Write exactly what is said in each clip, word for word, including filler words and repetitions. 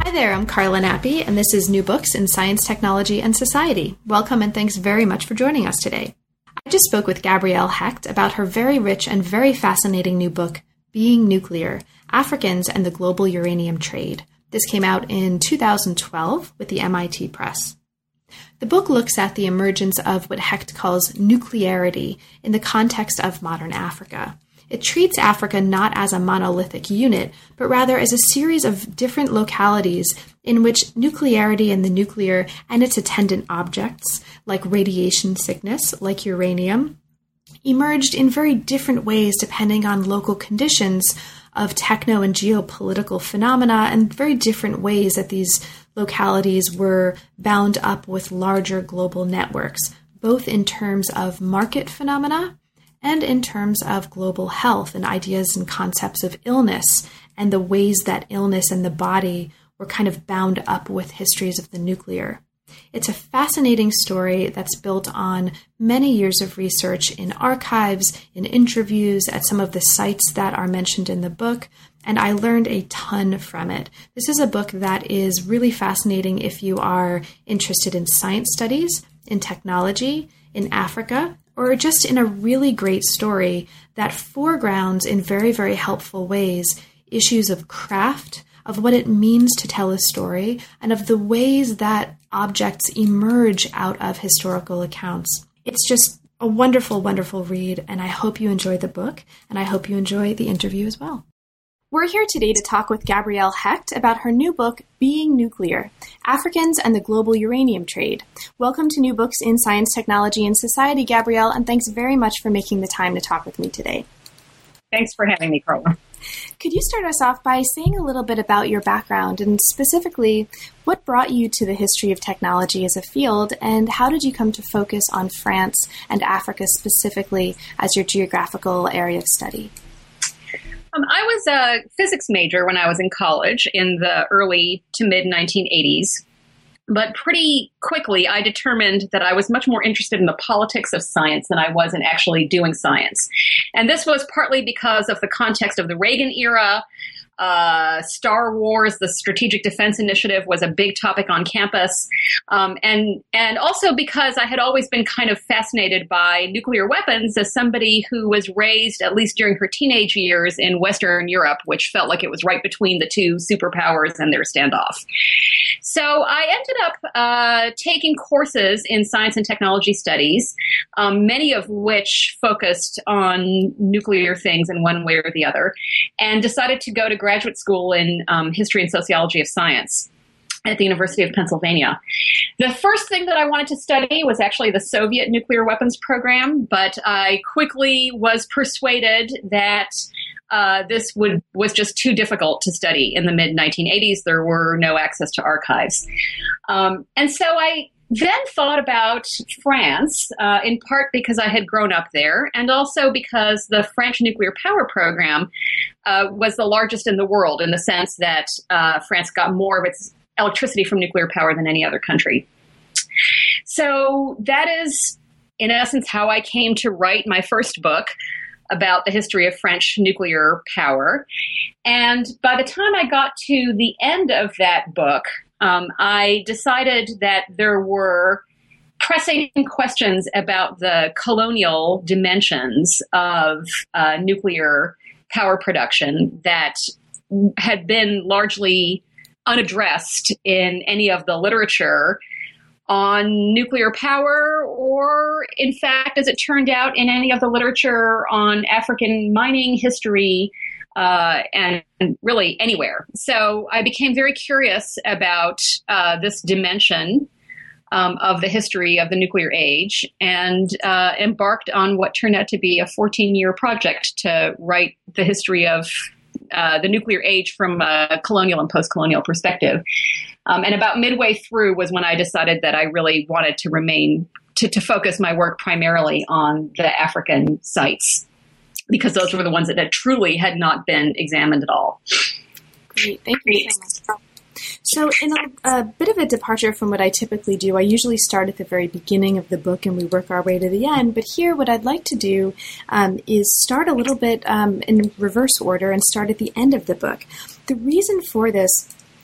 Hi there, I'm Carla Nappi, and this is New Books in Science, Technology, and Society. Welcome and thanks very much for joining us today. I just spoke with Gabrielle Hecht about her very rich and very fascinating new book, Being Nuclear, Africans and the Global Uranium Trade. This came out in two thousand twelve with the M I T Press. The book looks at the emergence of what Hecht calls nuclearity in the context of modern Africa. It treats Africa not as a monolithic unit, but rather as a series of different localities in which nuclearity and the nuclear and its attendant objects, like radiation sickness, like uranium, emerged in very different ways depending on local conditions of techno and geopolitical phenomena, and very different ways that these localities were bound up with larger global networks, both in terms of market phenomena and in terms of global health and ideas and concepts of illness and the ways that illness and the body were kind of bound up with histories of the nuclear. It's a fascinating story that's built on many years of research in archives, in interviews, at some of the sites that are mentioned in the book, and I learned a ton from it. This is a book that is really fascinating if you are interested in science studies, in technology, in Africa, or just in a really great story that foregrounds in very, very helpful ways issues of craft, of what it means to tell a story, and of the ways that objects emerge out of historical accounts. It's just a wonderful, wonderful read, and I hope you enjoy the book, and I hope you enjoy the interview as well. We're here today to talk with Gabrielle Hecht about her new book, Being Nuclear, Africans and the Global Uranium Trade. Welcome to New Books in Science, Technology, and Society, Gabrielle, and thanks very much for making the time to talk with me today. Thanks for having me, Carla. Could you start us off by saying a little bit about your background, and specifically, what brought you to the history of technology as a field, and how did you come to focus on France and Africa specifically as your geographical area of study? Um, I was a physics major when I was in college in the early to mid nineteen eighties. But pretty quickly, I determined that I was much more interested in the politics of science than I was in actually doing science. And this was partly because of the context of the Reagan era. Uh, Star Wars, the Strategic Defense Initiative, was a big topic on campus. Um, and, and also because I had always been kind of fascinated by nuclear weapons as somebody who was raised, at least during her teenage years, in Western Europe, which felt like it was right between the two superpowers and their standoff. So I ended up uh, taking courses in science and technology studies, um, many of which focused on nuclear things in one way or the other, and decided to go to graduate school in um, history and sociology of science at the University of Pennsylvania. The first thing that I wanted to study was actually the Soviet nuclear weapons program, but I quickly was persuaded that uh, this would was just too difficult to study in the mid nineteen eighties. There were no access to archives. Um, and so I then thought about France, uh, in part because I had grown up there, and also because the French nuclear power program uh, was the largest in the world, in the sense that uh, France got more of its electricity from nuclear power than any other country. So that is, in essence, how I came to write my first book about the history of French nuclear power. And by the time I got to the end of that book, Um, I decided that there were pressing questions about the colonial dimensions of uh, nuclear power production that had been largely unaddressed in any of the literature on nuclear power, or in fact, as it turned out, in any of the literature on African mining history, Uh, and, and really anywhere. So I became very curious about uh, this dimension um, of the history of the nuclear age, and uh, embarked on what turned out to be a fourteen-year project to write the history of uh, the nuclear age from a colonial and post-colonial perspective. Um, and about midway through was when I decided that I really wanted to remain, to, to focus my work primarily on the African sites, because those were the ones that had truly had not been examined at all. Great, thank you so much. So in a, a bit of a departure from what I typically do, I usually start at the very beginning of the book and we work our way to the end. But here, what I'd like to do um, is start a little bit um, in reverse order and start at the end of the book. The reason for this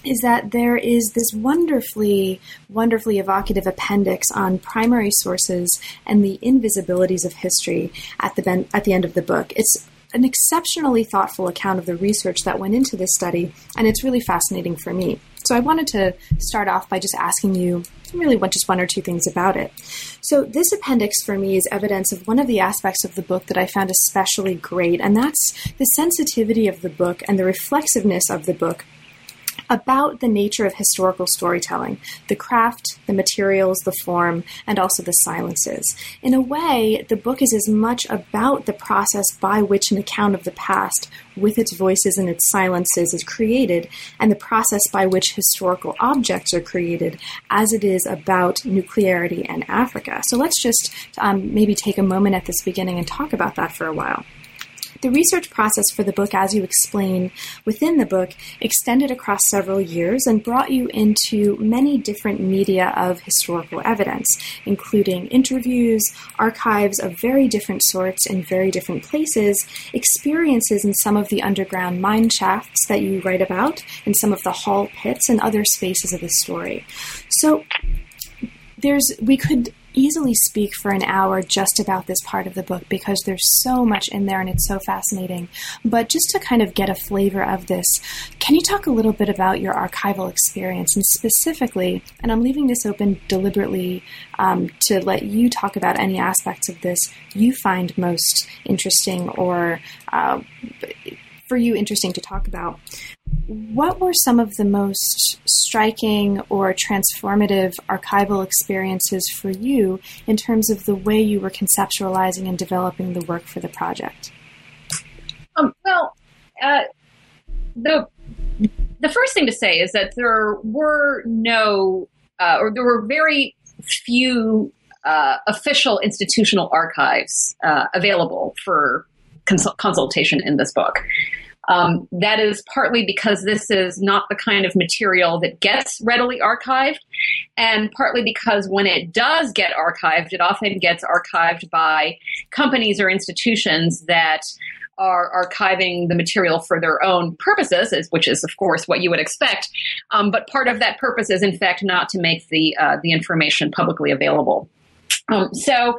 is that there is this wonderfully, wonderfully evocative appendix on primary sources and the invisibilities of history at the ben- at the end of the book. It's an exceptionally thoughtful account of the research that went into this study, and it's really fascinating for me. So I wanted to start off by just asking you really what, just one or two things about it. So this appendix for me is evidence of one of the aspects of the book that I found especially great, and that's the sensitivity of the book and the reflexiveness of the book about the nature of historical storytelling, the craft, the materials, the form, and also the silences. In a way, the book is as much about the process by which an account of the past, with its voices and its silences, is created, and the process by which historical objects are created, as it is about nuclearity and Africa. So let's just um, maybe take a moment at this beginning and talk about that for a while. The research process for the book, as you explain within the book, extended across several years and brought you into many different media of historical evidence, including interviews, archives of very different sorts in very different places, experiences in some of the underground mine shafts that you write about, in some of the hall pits and other spaces of the story. So there's, we could easily speak for an hour just about this part of the book because there's so much in there and it's so fascinating. But just to kind of get a flavor of this, can you talk a little bit about your archival experience and specifically, and I'm leaving this open deliberately um, to let you talk about any aspects of this you find most interesting or uh, for you interesting to talk about. What were some of the most striking or transformative archival experiences for you in terms of the way you were conceptualizing and developing the work for the project? Um, well, uh, the the first thing to say is that there were no, uh, or there were very few uh, official institutional archives uh, available for cons- consultation in this book. Um, that is partly because this is not the kind of material that gets readily archived, and partly because when it does get archived, it often gets archived by companies or institutions that are archiving the material for their own purposes, which is, of course, what you would expect. Um, but part of that purpose is, in fact, not to make the uh, the information publicly available. Um, so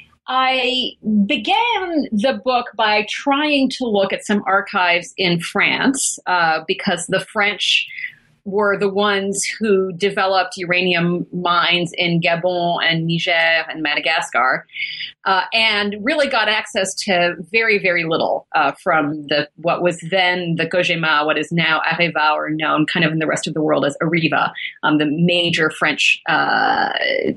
I began the book by trying to look at some archives in France, uh, because the French were the ones who developed uranium mines in Gabon and Niger and Madagascar, uh, and really got access to very, very little uh, from the what was then the COGEMA, what is now Areva, or known kind of in the rest of the world as Areva, um, the major French uh,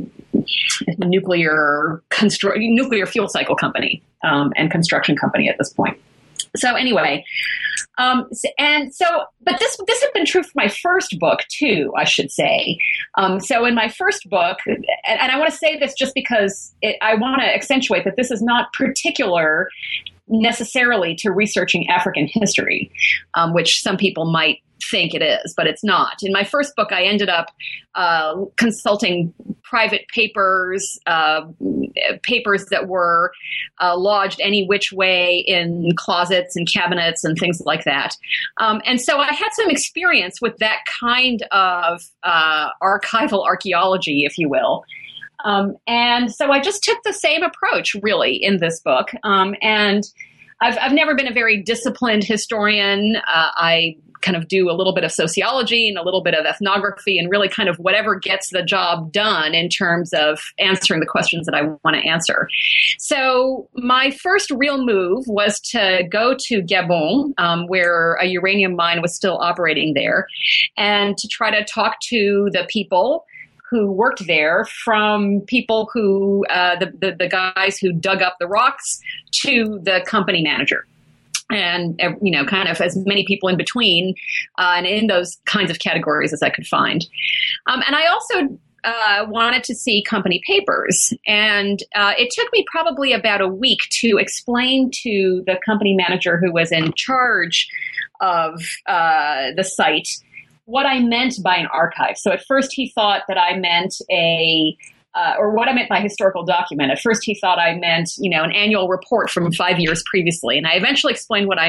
nuclear constru- nuclear fuel cycle company um, and construction company at this point. So anyway, um, and so, but this this had been true for my first book too, I should say. Um, so in my first book, and, and I want to say this just because it, I want to accentuate that this is not particular necessarily to researching African history, um, which some people might think it is, but it's not. In my first book, I ended up uh, consulting private papers, uh, papers that were uh, lodged any which way in closets and cabinets and things like that. Um, and so I had some experience with that kind of uh, archival archaeology, if you will. Um, and so I just took the same approach, really, in this book. Um, and I've, I've never been a very disciplined historian. Uh, I kind of do a little bit of sociology and a little bit of ethnography and really kind of whatever gets the job done in terms of answering the questions that I want to answer. So my first real move was to go to Gabon, um, where a uranium mine was still operating there, and to try to talk to the people who worked there, from people who, uh, the, the, the guys who dug up the rocks to the company manager. And, you know, kind of as many people in between, uh, and in those kinds of categories as I could find. Um, and I also uh, wanted to see company papers. And uh, it took me probably about a week to explain to the company manager who was in charge of uh, the site what I meant by an archive. So at first he thought that I meant a Uh, or what I meant by historical document. At first he thought I meant, you know, an annual report from five years previously. And I eventually explained what I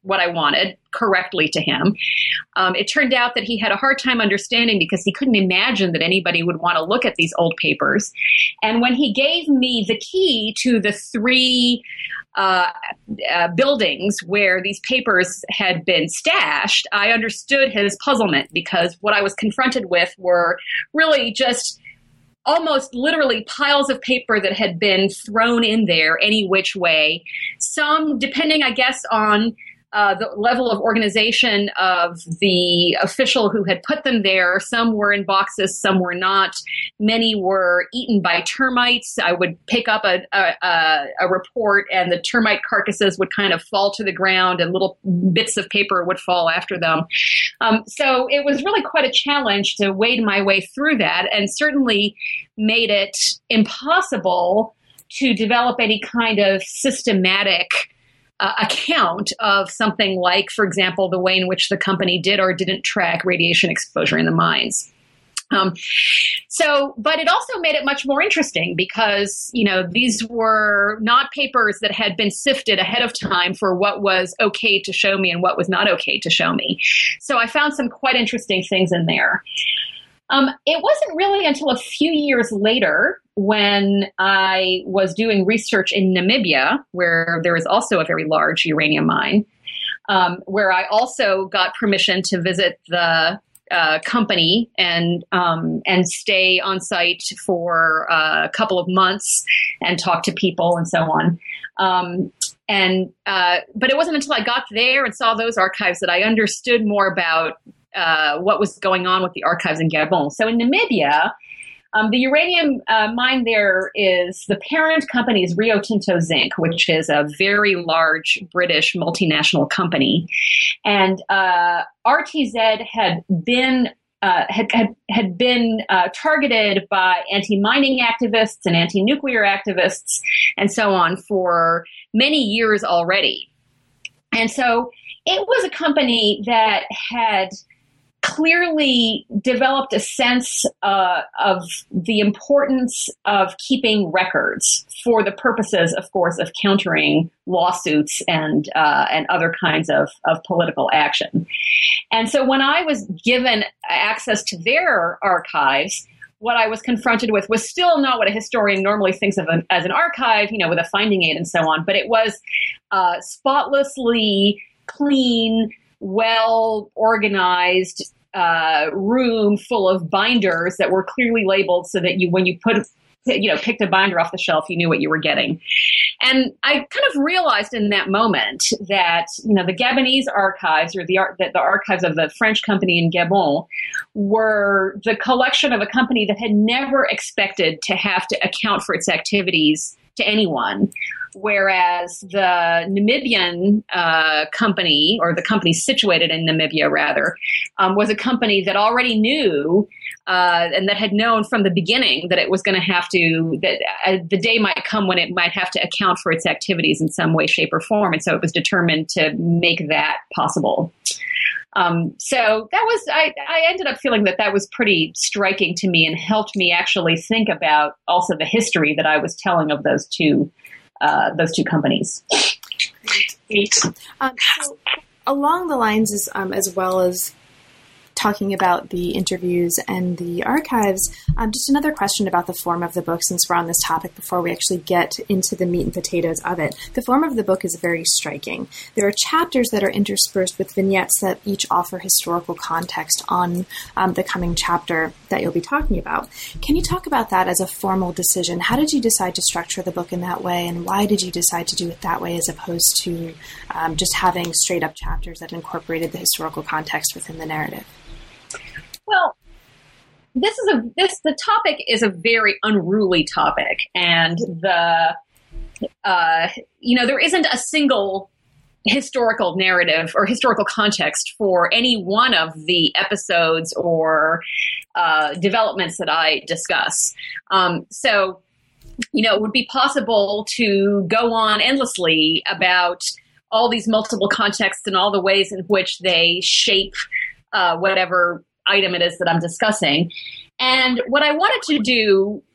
what I wanted correctly to him. Um, it turned out that he had a hard time understanding because he couldn't imagine that anybody would want to look at these old papers. And when he gave me the key to the three uh, uh, buildings where these papers had been stashed, I understood his puzzlement, because what I was confronted with were really just almost literally piles of paper that had been thrown in there any which way. Some, depending, I guess, on uh, the level of organization of the official who had put them there. Some were in boxes, some were not. Many were eaten by termites. I would pick up a, a, a report and the termite carcasses would kind of fall to the ground and little bits of paper would fall after them. Um, so it was really quite a challenge to wade my way through that, and certainly made it impossible to develop any kind of systematic uh, account of something like, for example, the way in which the company did or didn't track radiation exposure in the mines. Um, so, but it also made it much more interesting because, you know, these were not papers that had been sifted ahead of time for what was okay to show me and what was not okay to show me. So I found some quite interesting things in there. Um, it wasn't really until a few years later when I was doing research in Namibia, where there is also a very large uranium mine, um, where I also got permission to visit the uh, company and um, and stay on site for uh, a couple of months and talk to people and so on. Um, and uh, but it wasn't until I got there and saw those archives that I understood more about Uh, what was going on with the archives in Gabon. So in Namibia, um, the uranium uh, mine there is, the parent company is Rio Tinto Zinc, which is a very large British multinational company. And uh, R T Z had been uh, had, had, had been uh, targeted by anti-mining activists and anti-nuclear activists and so on for many years already. And so it was a company that had clearly developed a sense uh, of the importance of keeping records for the purposes, of course, of countering lawsuits and uh, and other kinds of, of political action. And so when I was given access to their archives, what I was confronted with was still not what a historian normally thinks of an, as an archive, you know, with a finding aid and so on, but it was uh, spotlessly clean, well-organized uh, room full of binders that were clearly labeled so that you, when you put, you know, picked a binder off the shelf, you knew what you were getting. And I kind of realized in that moment that, you know, the Gabonese archives, or the, the, the archives of the French company in Gabon, were the collection of a company that had never expected to have to account for its activities to anyone. Whereas the Namibian uh, company, or the company situated in Namibia, rather, um, was a company that already knew uh, and that had known from the beginning that it was going to have to, that uh, the day might come when it might have to account for its activities in some way, shape, or form. And so it was determined to make that possible. Um, so that was, I, I ended up feeling that that was pretty striking to me and helped me actually think about also the history that I was telling of those two Uh, those two companies. Great. Um, so along the lines, is, um, as well as talking about the interviews and the archives, um, just another question about the form of the book, since we're on this topic, before we actually get into the meat and potatoes of it. The form of the book is very striking. There are chapters that are interspersed with vignettes that each offer historical context on um, the coming chapter that you'll be talking about. Can you talk about that as a formal decision? How did you decide to structure the book in that way, and why did you decide to do it that way as opposed to um, just having straight-up chapters that incorporated the historical context within the narrative? Well, this is a this the topic is a very unruly topic, and the uh, you know there isn't a single historical narrative or historical context for any one of the episodes or uh, developments that I discuss. Um, so, you know, it would be possible to go on endlessly about all these multiple contexts and all the ways in which they shape uh, whatever item it is that I'm discussing. And what I wanted to do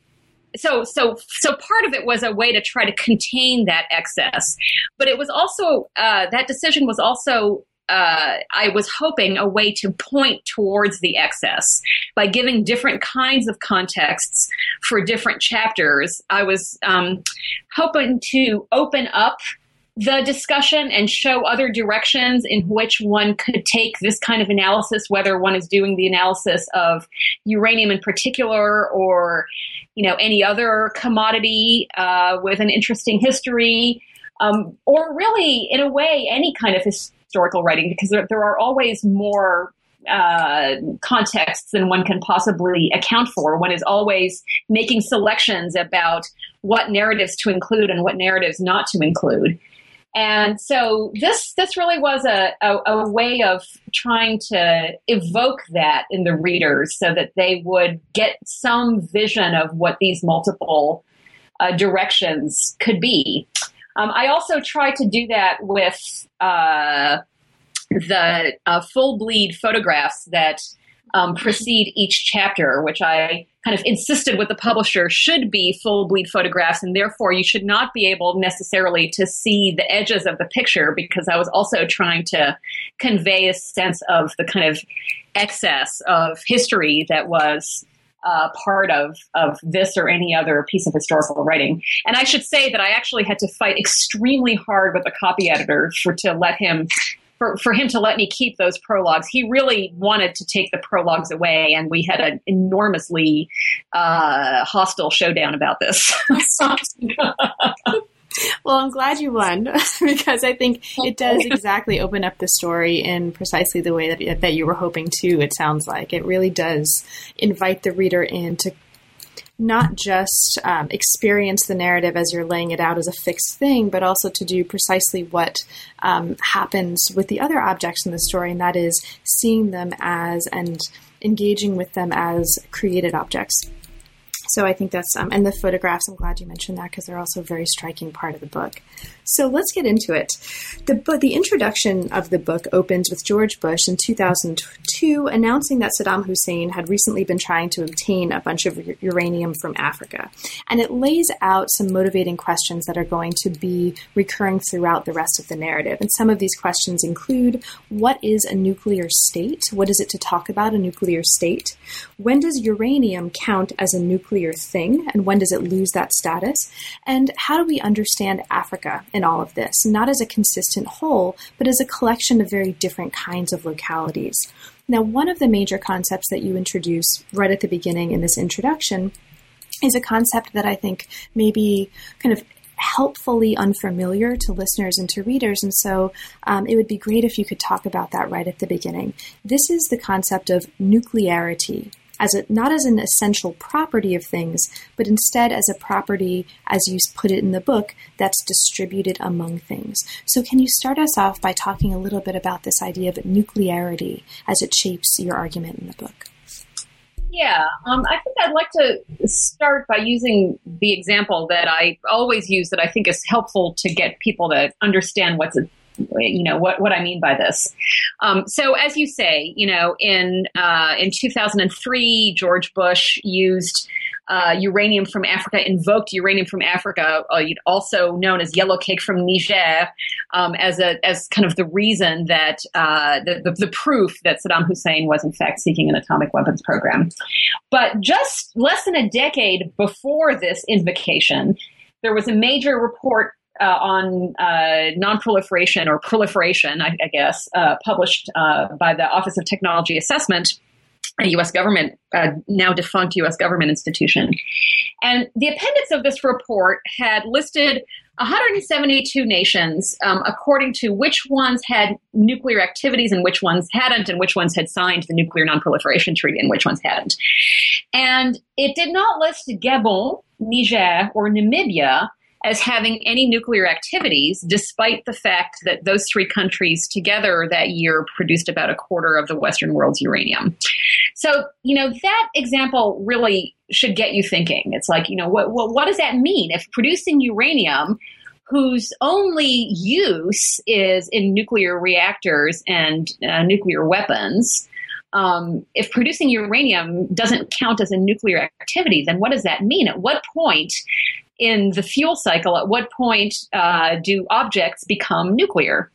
so so so part of it was a way to try to contain that excess, but it was also uh, that decision was also. Uh, I was hoping a way to point towards the excess by giving different kinds of contexts for different chapters. I was um, hoping to open up the discussion and show other directions in which one could take this kind of analysis, whether one is doing the analysis of uranium in particular or, you know, any other commodity uh, with an interesting history, um, or really, in a way, any kind of history. Historical writing, because there, there are always more uh, contexts than one can possibly account for. One is always making selections about what narratives to include and what narratives not to include. And so this this really was a, a, a way of trying to evoke that in the readers so that they would get some vision of what these multiple uh, directions could be. Um, I also tried to do that with uh, the uh, full bleed photographs that um, precede each chapter, which I kind of insisted with the publisher should be full bleed photographs, and therefore you should not be able necessarily to see the edges of the picture, because I was also trying to convey a sense of the kind of excess of history that was Uh, part of, of this or any other piece of historical writing. And I should say that I actually had to fight extremely hard with the copy editor for to let him for, for him to let me keep those prologues. He really wanted to take the prologues away, and we had an enormously uh, hostile showdown about this. Well, I'm glad you won, because I think it does exactly open up the story in precisely the way that that you were hoping to, it sounds like. It really does invite the reader in to not just um, experience the narrative as you're laying it out as a fixed thing, but also to do precisely what um, happens with the other objects in the story, and that is seeing them as and engaging with them as created objects. So I think that's, um, and the photographs, I'm glad you mentioned that, because they're also a very striking part of the book. So let's get into it. The book, the introduction of the book opens with George Bush in two thousand two announcing that Saddam Hussein had recently been trying to obtain a bunch of uranium from Africa. And it lays out some motivating questions that are going to be recurring throughout the rest of the narrative. And some of these questions include, what is a nuclear state? What is it to talk about, a nuclear state? When does uranium count as a nuclear thing, and when does it lose that status? And how do we understand Africa in all of this, not as a consistent whole, but as a collection of very different kinds of localities? Now, one of the major concepts that you introduce right at the beginning in this introduction is a concept that I think may be kind of helpfully unfamiliar to listeners and to readers, and so um, it would be great if you could talk about that right at the beginning. This is the concept of nuclearity, as a, not as an essential property of things, but instead as a property, as you put it in the book, that's distributed among things. So can you start us off by talking a little bit about this idea of nuclearity as it shapes your argument in the book? Yeah, um, I think I'd like to start by using the example that I always use that I think is helpful to get people to understand what's a you know, what, what I mean by this. Um, so as you say, you know, in, uh, in two thousand three, George Bush used, uh, uranium from Africa, invoked uranium from Africa, uh, also known as yellow cake from Niger, um, as a, as kind of the reason that, uh, the, the, the proof that Saddam Hussein was in fact seeking an atomic weapons program. But just less than a decade before this invocation, there was a major report Uh, on uh, non-proliferation or proliferation, I, I guess, uh, published uh, by the Office of Technology Assessment, a U S government, uh, now defunct U S government institution. And the appendix of this report had listed one hundred seventy-two nations um, according to which ones had nuclear activities and which ones hadn't, and which ones had signed the Nuclear Non-Proliferation Treaty and which ones hadn't. And it did not list Gabon, Niger, or Namibia as having any nuclear activities, despite the fact that those three countries together that year produced about a quarter of the Western world's uranium. So, you know, that example really should get you thinking. It's like, you know, what, what, what does that mean? If producing uranium, whose only use is in nuclear reactors and uh, nuclear weapons, um, if producing uranium doesn't count as a nuclear activity, then what does that mean? At what point in the fuel cycle, at what point uh, do objects become nuclear?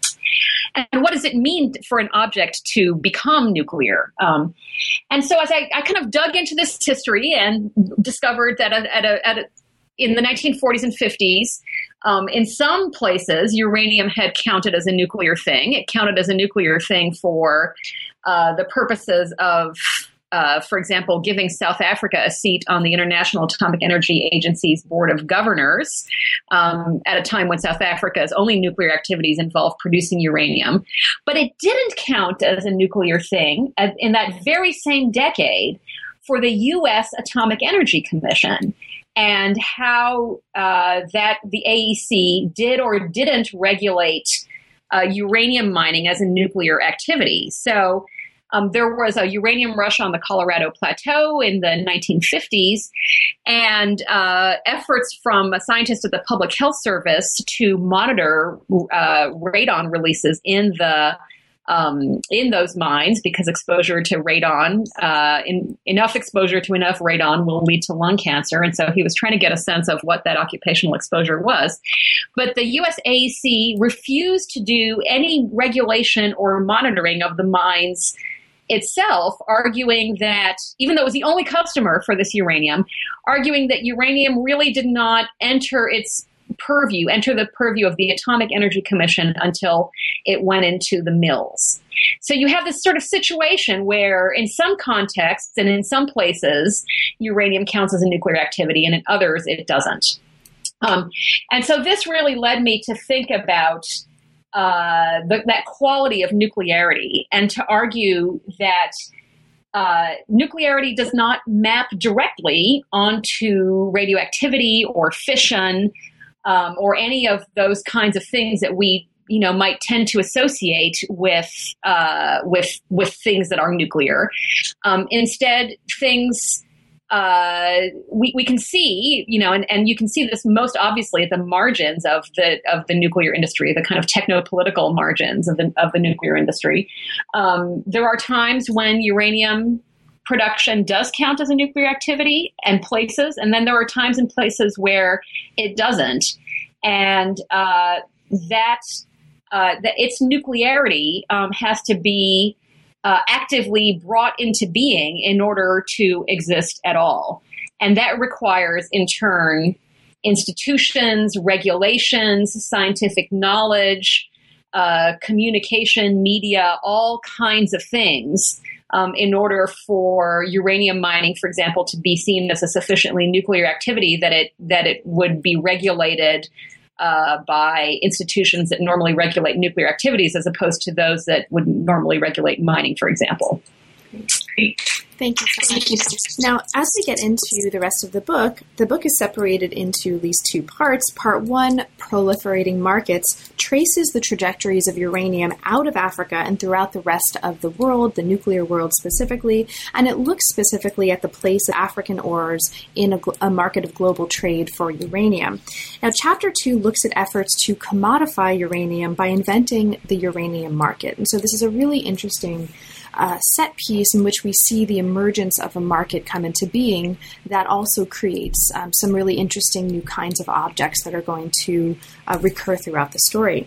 And what does it mean for an object to become nuclear? Um, and so as I, I kind of dug into this history and discovered that at a, at a, at a, in the nineteen forties and fifties, um, in some places, uranium had counted as a nuclear thing. It counted as a nuclear thing for uh, the purposes of, uh, for example, giving South Africa a seat on the International Atomic Energy Agency's Board of Governors um, at a time when South Africa's only nuclear activities involved producing uranium. But it didn't count as a nuclear thing in that very same decade for the U S Atomic Energy Commission, and how uh, that the A E C did or didn't regulate uh, uranium mining as a nuclear activity. So um, there was a uranium rush on the Colorado Plateau in the nineteen fifties, and uh, efforts from a scientist at the Public Health Service to monitor uh, radon releases in the Um, in those mines, because exposure to radon, uh, in, enough exposure to enough radon will lead to lung cancer. And so he was trying to get a sense of what that occupational exposure was. But the U S A E C refused to do any regulation or monitoring of the mines itself, arguing that, even though it was the only customer for this uranium, arguing that uranium really did not enter its purview, enter the purview of the Atomic Energy Commission until it went into the mills. So you have this sort of situation where in some contexts and in some places, uranium counts as a nuclear activity, and in others it doesn't. Um, and so this really led me to think about uh, the, that quality of nuclearity, and to argue that Uh, nuclearity does not map directly onto radioactivity or fission, um, or any of those kinds of things that we, you know, might tend to associate with uh, with with things that are nuclear. Um, instead, things uh, we we can see, you know, and, and you can see this most obviously at the margins of the of the nuclear industry, the kind of techno-political margins of the of the nuclear industry. Um, there are times when uranium production does count as a nuclear activity and places, and then there are times and places where it doesn't, and uh, that uh, that its nuclearity um, has to be uh, actively brought into being in order to exist at all, and that requires, in turn, institutions, regulations, scientific knowledge, uh, communication, media, all kinds of things. Um, in order for uranium mining, for example, to be seen as a sufficiently nuclear activity that it that it would be regulated uh, by institutions that normally regulate nuclear activities, as opposed to those that would normally regulate mining, for example. Great. Thank you so much. Now, as we get into the rest of the book, the book is separated into these two parts. Part one, Proliferating Markets, traces the trajectories of uranium out of Africa and throughout the rest of the world, the nuclear world specifically, and it looks specifically at the place of African ores in a, a market of global trade for uranium. Now, Chapter two looks at efforts to commodify uranium by inventing the uranium market. And so this is a really interesting Uh, set piece in which we see the emergence of a market come into being that also creates um, some really interesting new kinds of objects that are going to uh, recur throughout the story.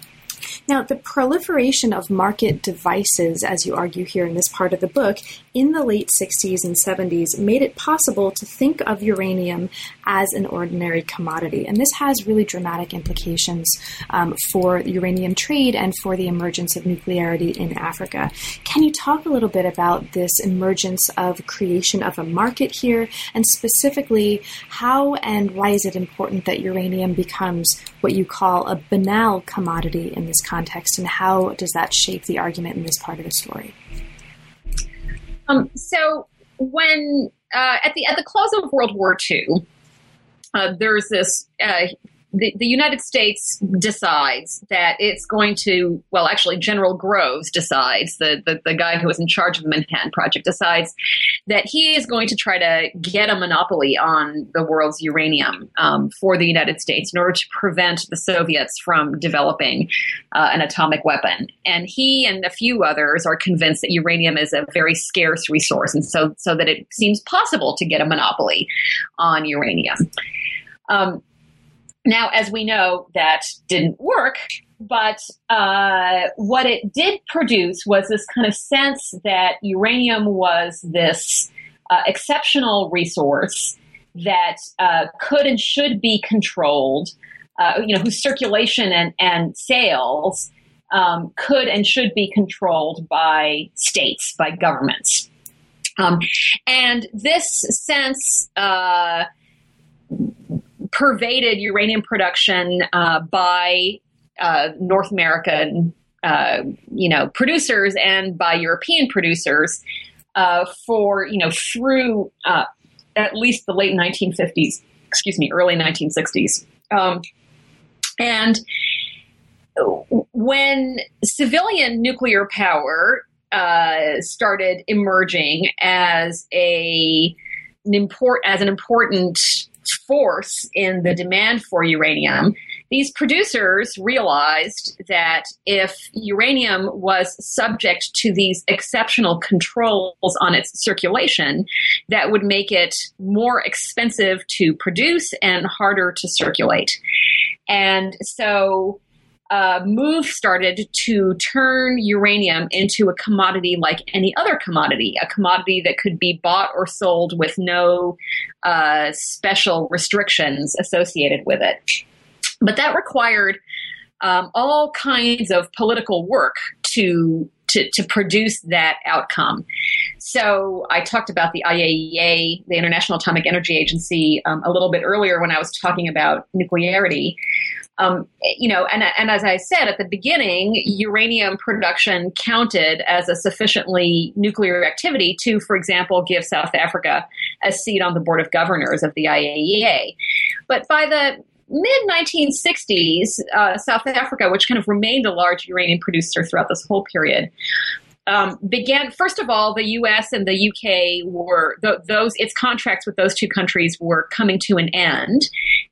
Now, the proliferation of market devices, as you argue here in this part of the book, in the late sixties and seventies made it possible to think of uranium as an ordinary commodity. And this has really dramatic implications um, for uranium trade and for the emergence of nuclearity in Africa. Can you talk a little bit about this emergence of creation of a market here, and specifically how and why is it important that uranium becomes what you call a banal commodity in this context, and how does that shape the argument in this part of the story? Um, so when uh, at the at the close of World War Two, uh, there's this uh, the, the United States decides that it's going to, well, actually, General Groves decides, the, the, the guy who was in charge of the Manhattan Project decides that he is going to try to get a monopoly on the world's uranium um, for the United States in order to prevent the Soviets from developing uh, an atomic weapon. And he and a few others are convinced that uranium is a very scarce resource, and so, so that it seems possible to get a monopoly on uranium. Um, now, as we know, that didn't work, but uh, what it did produce was this kind of sense that uranium was this uh, exceptional resource that uh, could and should be controlled, uh, you know, whose circulation and, and sales um, could and should be controlled by states, by governments. Um, and this sense uh, pervaded uranium production uh, by uh, North American, uh, you know, producers and by European producers uh, for, you know, through uh, at least the late nineteen fifties, excuse me, early nineteen sixties. Um, and when civilian nuclear power uh, started emerging as a an import as an important force in the demand for uranium, these producers realized that if uranium was subject to these exceptional controls on its circulation, that would make it more expensive to produce and harder to circulate. And so uh, move started to turn uranium into a commodity like any other commodity, a commodity that could be bought or sold with no uh, special restrictions associated with it. But that required um, all kinds of political work to, to to produce that outcome. So I talked about the I A E A, the International Atomic Energy Agency, um, a little bit earlier when I was talking about nuclearity. Um, you know, and, and as I said at the beginning, uranium production counted as a sufficiently nuclear activity to, for example, give South Africa a seat on the board of governors of the I A E A. But by the mid nineteen sixties, uh, South Africa, which kind of remained a large uranium producer throughout this whole period, um, began, first of all, the U S and the U K were, th- those, its contracts with those two countries were coming to an end,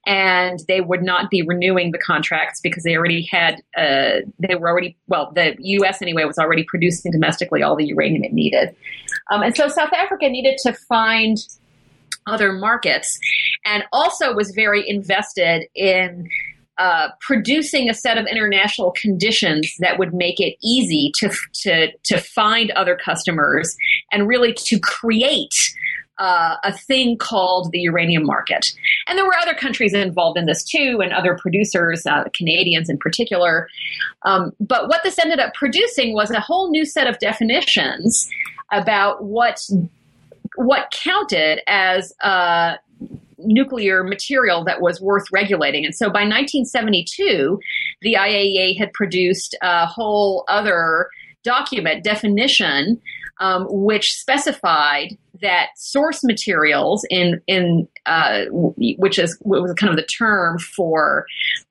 and they would not be renewing the contracts because they already had, uh, they were already, well, the U S anyway was already producing domestically all the uranium it needed. Um, and so South Africa needed to find other markets, and also was very invested in uh, producing a set of international conditions that would make it easy to to to find other customers and really to create uh, a thing called the uranium market. And there were other countries involved in this too, and other producers, uh, Canadians in particular. Um, but what this ended up producing was a whole new set of definitions about what what counted as uh, nuclear material that was worth regulating. And so by nineteen seventy-two, the I A E A had produced a whole other document, definition, um, which specified that source materials in, in uh, which is was kind of the term for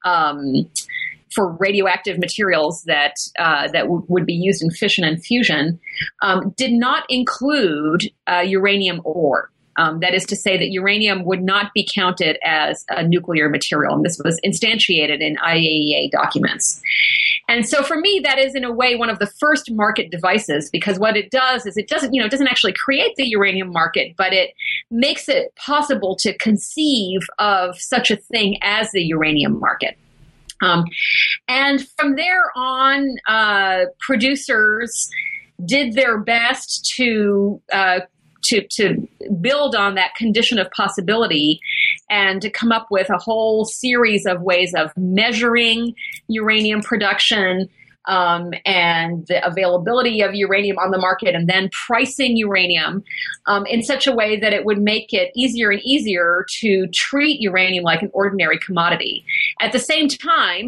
um, for radioactive materials that uh, that w- would be used in fission and fusion, um, did not include uh, uranium ore. Um, that is to say that uranium would not be counted as a nuclear material. And this was instantiated in I A E A documents. And so for me, that is in a way one of the first market devices, because what it does is it doesn't, you know, it doesn't actually create the uranium market, but it makes it possible to conceive of such a thing as the uranium market. Um, and from there on, uh, producers did their best to uh, to to build on that condition of possibility and to come up with a whole series of ways of measuring uranium production um, and the availability of uranium on the market, and then pricing uranium um, in such a way that it would make it easier and easier to treat uranium like an ordinary commodity. At the same time,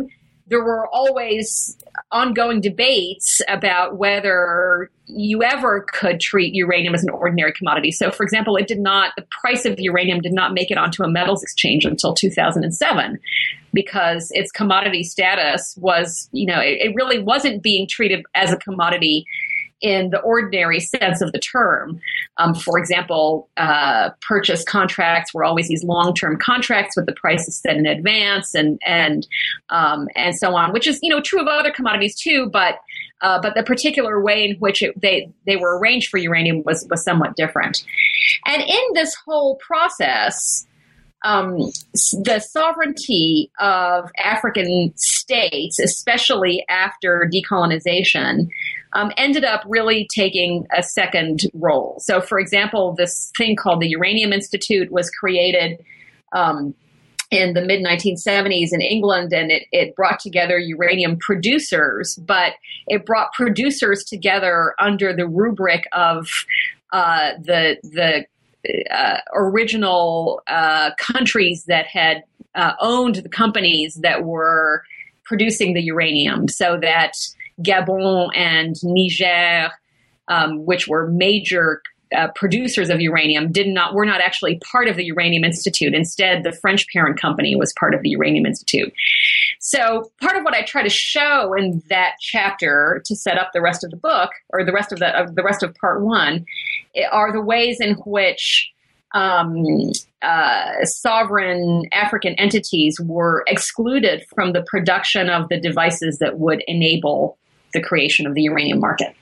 there were always ongoing debates about whether you ever could treat uranium as an ordinary commodity. So, for example, it did not, the price of uranium did not make it onto a metals exchange until two thousand seven because its commodity status was, you know, it, it really wasn't being treated as a commodity in the ordinary sense of the term. Um, for example, uh, purchase contracts were always these long-term contracts with the prices set in advance, and and um, and so on, which is, you know, true of other commodities too. But uh, but the particular way in which it, they they were arranged for uranium was was somewhat different. And in this whole process, Um, the sovereignty of African states, especially after decolonization, um, ended up really taking a second role. So, for example, this thing called the Uranium Institute was created um, in the mid nineteen seventies in England, and it, it brought together uranium producers, but it brought producers together under the rubric of uh, the the Uh, original uh, countries that had uh, owned the companies that were producing the uranium, so that Gabon and Niger, um, which were major uh, producers of uranium, did not were not actually part of the Uranium Institute. Instead, the French parent company was part of the Uranium Institute. So part of what I try to show in that chapter to set up the rest of the book, or the rest of the of the rest of part one, are the ways in which um, uh, sovereign African entities were excluded from the production of the devices that would enable the creation of the uranium market.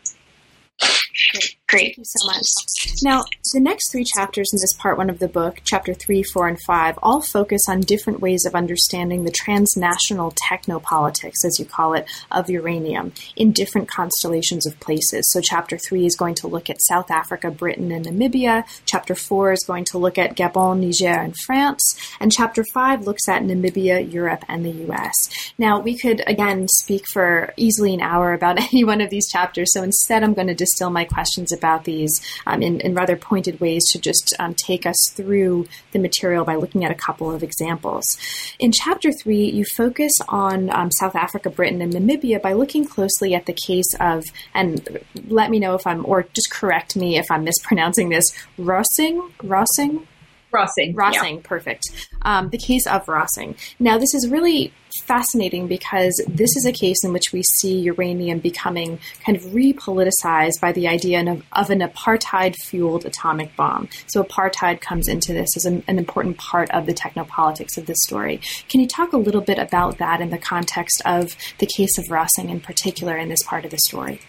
Great. Great. Thank you so much. Now, the next three chapters in this part one of the book, chapter three, four, and five, all focus on different ways of understanding the transnational technopolitics, as you call it, of uranium in different constellations of places. So chapter three is going to look at South Africa, Britain, and Namibia. Chapter four is going to look at Gabon, Niger, and France. And chapter five looks at Namibia, Europe, and the U S. Now, we could, again, speak for easily an hour about any one of these chapters. So instead, I'm going to distill my questions about these um, in, in rather pointed ways to just um, take us through the material by looking at a couple of examples. In chapter three, you focus on um, South Africa, Britain, and Namibia by looking closely at the case of, and let me know if I'm, or just correct me if I'm mispronouncing this, Rossing? Rossing? Rossing. Rossing, yeah. Perfect. Um, the case of Rossing. Now, this is really fascinating because this is a case in which we see uranium becoming kind of repoliticized by the idea of, of an apartheid-fueled atomic bomb. So apartheid comes into this as an, an important part of the technopolitics of this story. Can you talk a little bit about that in the context of the case of Rossing in particular in this part of the story?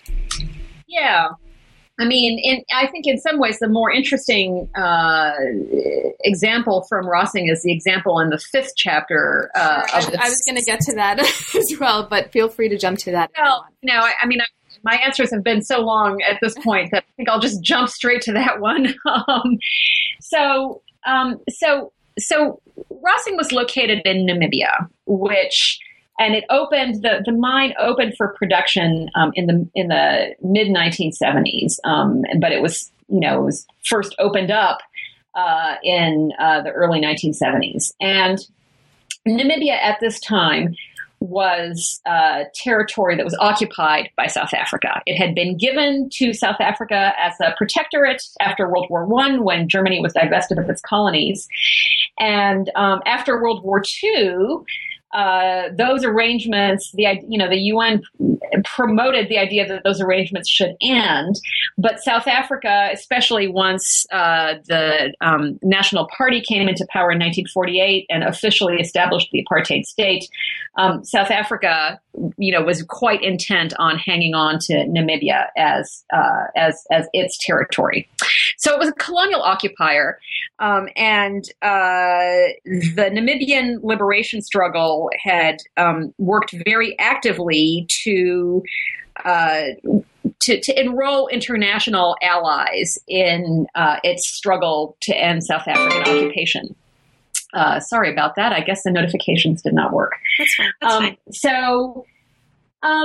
Yeah. I mean, in, I think in some ways the more interesting uh, example from Rossing is the example in the fifth chapter. Uh, I, of the, I was going to get to that as well, but feel free to jump to that. Well, no, I, I mean, I, my answers have been so long at this point that I think I'll just jump straight to that one. um, so, um, so, so Rossing was located in Namibia, which. And it opened the the mine opened for production um, in the in the mid nineteen seventies, um, but it was you know it was first opened up uh, in uh, the early nineteen seventies. And Namibia at this time was uh, territory that was occupied by South Africa. It had been given to South Africa as a protectorate after World War One, when Germany was divested of its colonies, and um, after World War Two. Uh, those arrangements, the you know the U N promoted the idea that those arrangements should end, but South Africa, especially once uh, the um, National Party came into power in nineteen forty-eight and officially established the apartheid state, um, South Africa, you know, was quite intent on hanging on to Namibia as uh, as as its territory. So it was a colonial occupier, um, and uh, the Namibian liberation struggle had um, worked very actively to, uh, to to enroll international allies in uh, its struggle to end South African occupation. Uh, sorry about that. I guess the notifications did not work. That's fine. That's um, fine. So, um,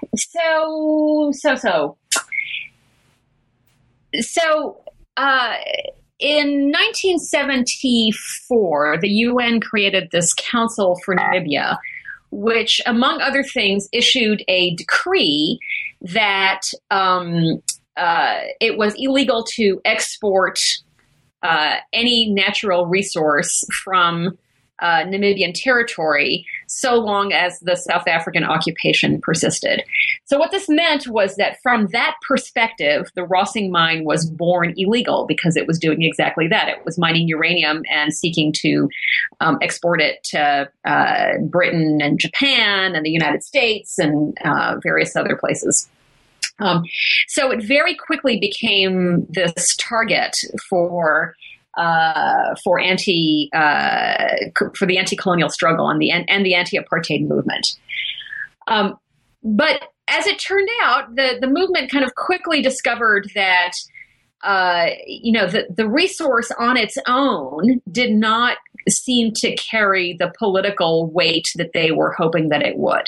so, so, so, so. Uh, in nineteen seventy-four, the U N created this Council for Namibia, which, among other things, issued a decree that um, uh, it was illegal to export uh, any natural resource from uh, Namibian territory so long as the South African occupation persisted. So what this meant was that from that perspective, the Rossing mine was born illegal because it was doing exactly that. It was mining uranium and seeking to um, export it to uh, Britain and Japan and the United States and uh, various other places. Um, so it very quickly became this target for Uh, for anti uh, for the anti-colonial struggle and the and the anti-apartheid movement. Um, but as it turned out, the the movement kind of quickly discovered that uh, you know the the resource on its own did not seem to carry the political weight that they were hoping that it would.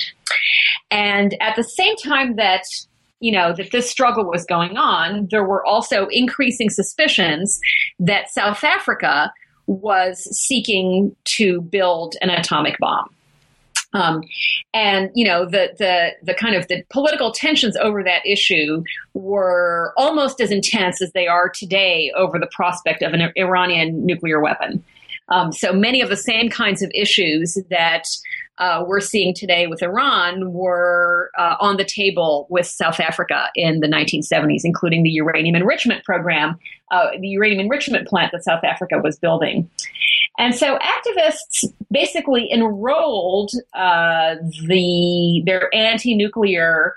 And at the same time that you know, that this struggle was going on, there were also increasing suspicions that South Africa was seeking to build an atomic bomb. Um, and, you know, the, the, the kind of the political tensions over that issue were almost as intense as they are today over the prospect of an Iranian nuclear weapon. Um, so many of the same kinds of issues that uh, we're seeing today with Iran were uh, on the table with South Africa in the nineteen seventies, including the uranium enrichment program, uh, the uranium enrichment plant that South Africa was building. And so activists basically enrolled uh, the their anti-nuclear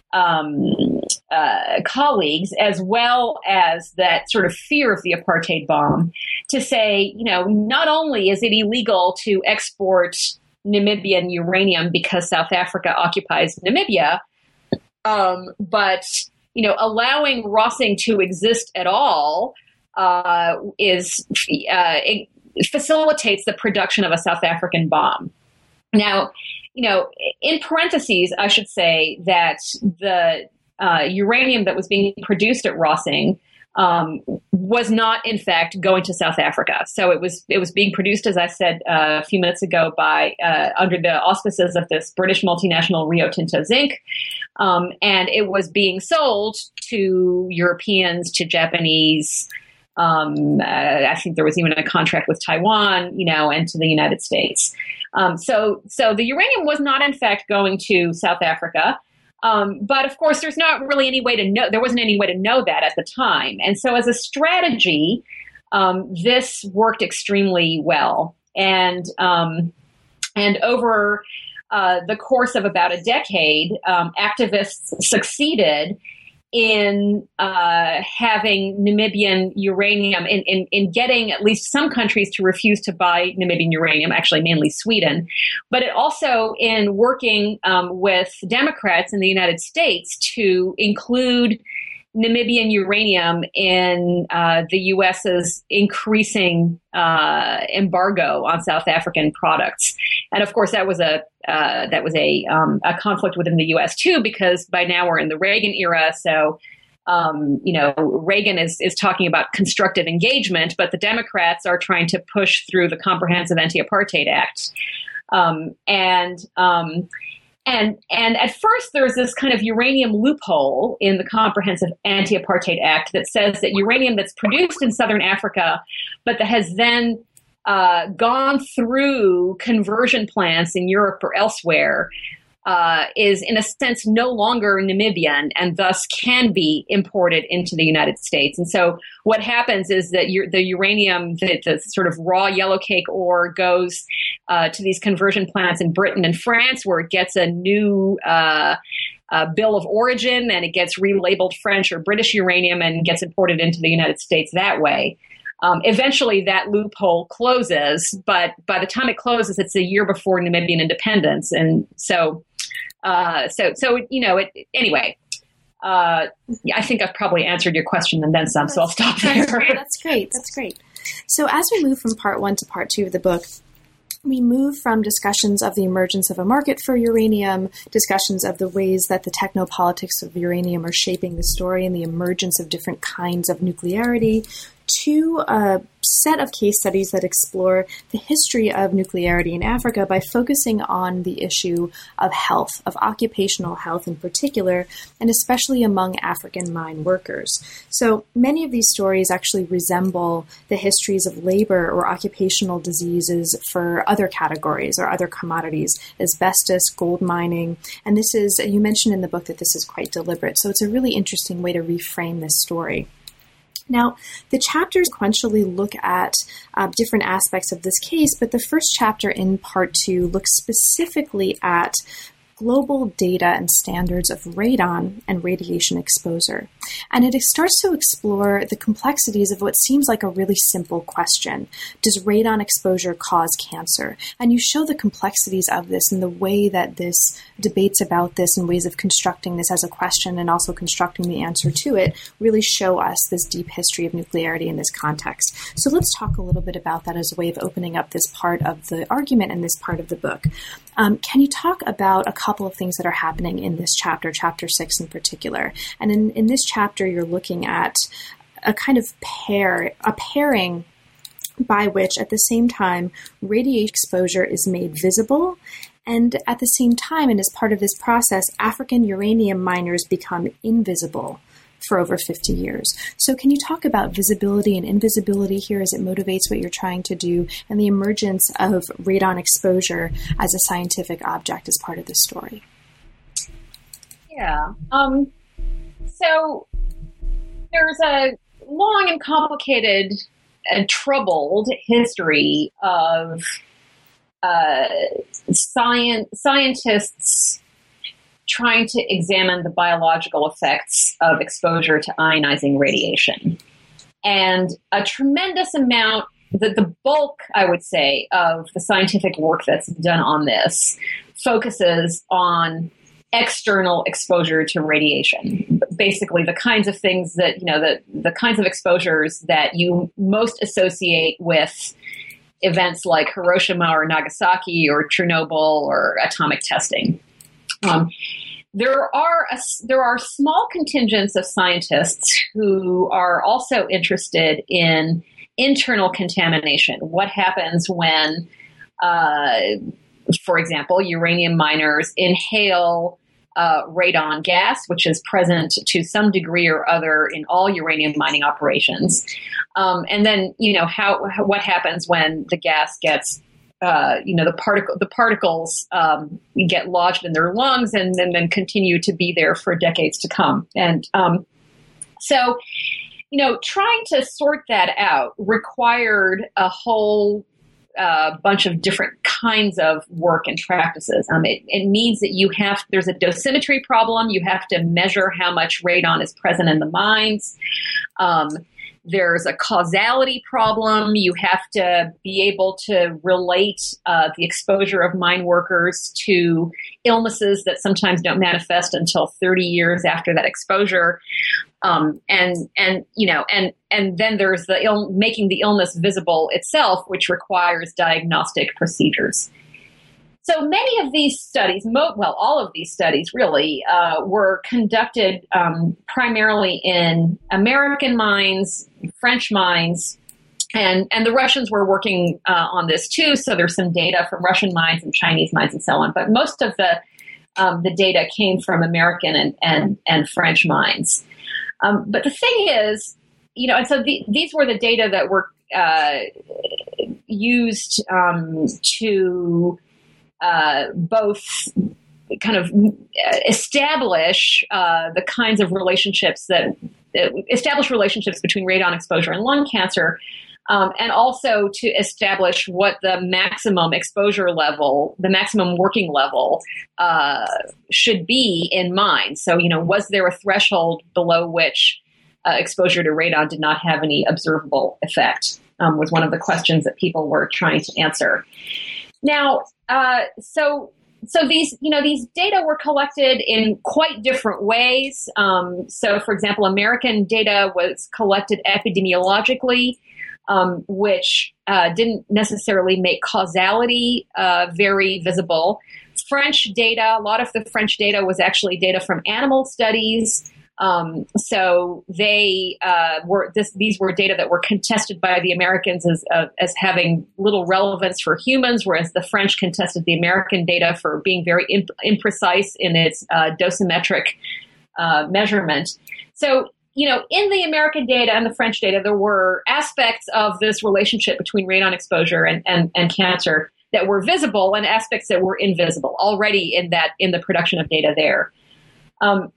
um, uh, colleagues, as well as that sort of fear of the apartheid bomb, to say, you know, not only is it illegal to export Namibian uranium because South Africa occupies Namibia, um, but, you know, allowing Rossing to exist at all uh, is uh, it facilitates the production of a South African bomb. Now, you know, in parentheses, I should say that the uh, uranium that was being produced at Rossing um, was not, in fact, going to South Africa. So it was it was being produced, as I said uh, a few minutes ago, by uh, under the auspices of this British multinational Rio Tinto Zinc, um, and it was being sold to Europeans, to Japanese. Um, uh, I think there was even a contract with Taiwan, you know, and to the United States. Um, so, so the uranium was not, in fact, going to South Africa. Um, but of course, there's not really any way to know. There wasn't any way to know that at the time. And so, as a strategy, um, this worked extremely well. And um, and over uh, the course of about a decade, um, activists succeeded in uh, having Namibian uranium, in, in, in getting at least some countries to refuse to buy Namibian uranium, actually mainly Sweden, but it also in working um, with Democrats in the United States to include Namibian uranium in uh, the U S's increasing uh, embargo on South African products, and of course that was a uh, that was a um, a conflict within the U S too, because by now we're in the Reagan era. So um, you know, Reagan is is talking about constructive engagement, but the Democrats are trying to push through the Comprehensive Anti-Apartheid Act, um, and um, And and at first, there's this kind of uranium loophole in the Comprehensive Anti-Apartheid Act that says that uranium that's produced in Southern Africa, but that has then uh, gone through conversion plants in Europe or elsewhere, uh, is in a sense no longer Namibian and thus can be imported into the United States. And so what happens is that you, the uranium, the, the sort of raw yellowcake ore goes uh, to these conversion plants in Britain and France, where it gets a new uh, uh, bill of origin, and it gets relabeled French or British uranium and gets imported into the United States that way. Um, eventually, that loophole closes, but by the time it closes, it's a year before Namibian independence, and so, uh, so, so you know. It, anyway, uh, I think I've probably answered your question and then some, so I'll stop there. That's great. That's great. So, as we move from part one to part two of the book, we move from discussions of the emergence of a market for uranium, discussions of the ways that the technopolitics of uranium are shaping the story and the emergence of different kinds of nuclearity, to a set of case studies that explore the history of nuclearity in Africa by focusing on the issue of health, of occupational health in particular, and especially among African mine workers. So many of these stories actually resemble the histories of labor or occupational diseases for other categories or other commodities, asbestos, gold mining. And this is, you mentioned in the book that this is quite deliberate. So it's a really interesting way to reframe this story. Now, the chapters sequentially look at uh, different aspects of this case, but the first chapter in part two looks specifically at global data and standards of radon and radiation exposure. And it starts to explore the complexities of what seems like a really simple question. Does radon exposure cause cancer? And you show the complexities of this and the way that this debates about this and ways of constructing this as a question and also constructing the answer to it really show us this deep history of nuclearity in this context. So let's talk a little bit about that as a way of opening up this part of the argument and this part of the book. Um, can you talk about a couple of things that are happening in this chapter, chapter six in particular? And in, in this chapter, you're looking at a kind of pair, a pairing by which at the same time radiation exposure is made visible, and at the same time, and as part of this process, African uranium miners become invisible for over fifty years. So can you talk about visibility and invisibility here as it motivates what you're trying to do and the emergence of radon exposure as a scientific object as part of this story? Yeah. Um, so there's a long and complicated and troubled history of uh, science, scientists trying to examine the biological effects of exposure to ionizing radiation. And a tremendous amount, the, the bulk, I would say, of the scientific work that's done on this focuses on external exposure to radiation. Basically, the kinds of things that, you know, the, the kinds of exposures that you most associate with events like Hiroshima or Nagasaki or Chernobyl or atomic testing. Um, there are a, there are small contingents of scientists who are also interested in internal contamination. What happens when, uh, for example, uranium miners inhale uh, radon gas, which is present to some degree or other in all uranium mining operations, um, and then you know how, how what happens when the gas gets Uh, you know, the particle, the particles um, get lodged in their lungs and then, then continue to be there for decades to come. And um, so, you know, trying to sort that out required a whole uh, bunch of different kinds of work and practices. Um, it, it means that you have, there's a dosimetry problem. You have to measure how much radon is present in the mines. Um, There's a causality problem. You have to be able to relate uh, the exposure of mine workers to illnesses that sometimes don't manifest until thirty years after that exposure. Um, and, and, you know, and, and then there's the ill, making the illness visible itself, which requires diagnostic procedures. So many of these studies, mo- well, all of these studies really, uh, were conducted um, primarily in American mines, French mines, and, and the Russians were working uh, on this too. So there's some data from Russian mines and Chinese mines and so on. But most of the um, the data came from American and, and, and French mines. Um, but the thing is, you know, and so the, these were the data that were uh, used um, to Uh, both kind of establish uh, the kinds of relationships that uh, establish relationships between radon exposure and lung cancer, um, and also to establish what the maximum exposure level, the maximum working level uh, should be in mines. So, you know, was there a threshold below which uh, exposure to radon did not have any observable effect? Um, was one of the questions that people were trying to answer. Now, uh, so so these you know these data were collected in quite different ways. Um, so, for example, American data was collected epidemiologically, um, which uh, didn't necessarily make causality uh, very visible. French data, a lot of the French data was actually data from animal studies. Um, so they uh, were this. These were data that were contested by the Americans as uh, as having little relevance for humans, whereas the French contested the American data for being very imp- imprecise in its uh, dosimetric uh, measurement. So, you know, in the American data and the French data, there were aspects of this relationship between radon exposure and, and, and cancer that were visible, and aspects that were invisible already in that in the production of data there. Um,